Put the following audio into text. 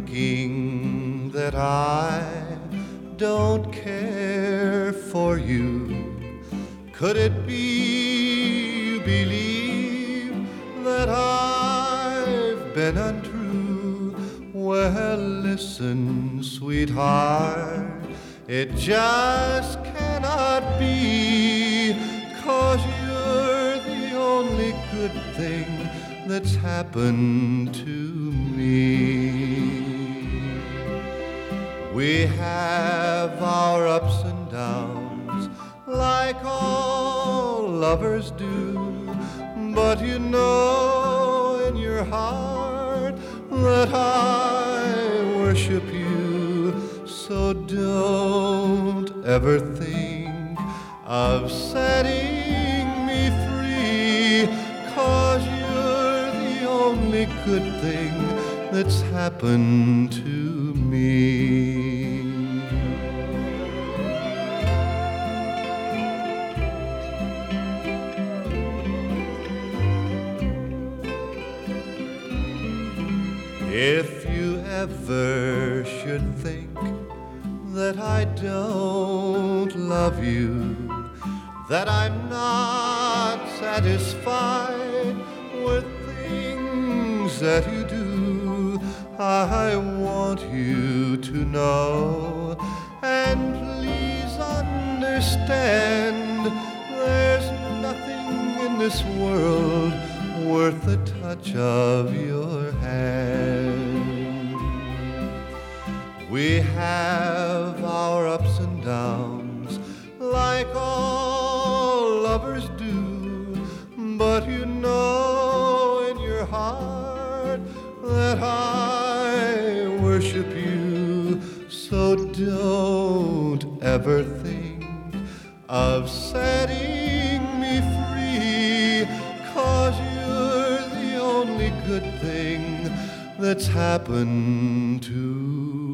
thinking that I don't care for you. Could it be you believe that I've been untrue? Well, listen, sweetheart, it just cannot be, 'cause you're the only good thing that's happened to me. We have our ups and downs like all lovers do, but you know in your heart that I worship you. So don't ever think of setting me free, 'cause you're the only good thing that's happened to me. If you ever should think that I don't love you, that I'm not satisfied with things that you do, I want you to know, and please understand, there's nothing in this world worth the touch of your hand. We have our ups and downs like all lovers do, but you know in your heart that I worship you. So don't ever think of setting me free, 'cause you're the only good thing that's happened to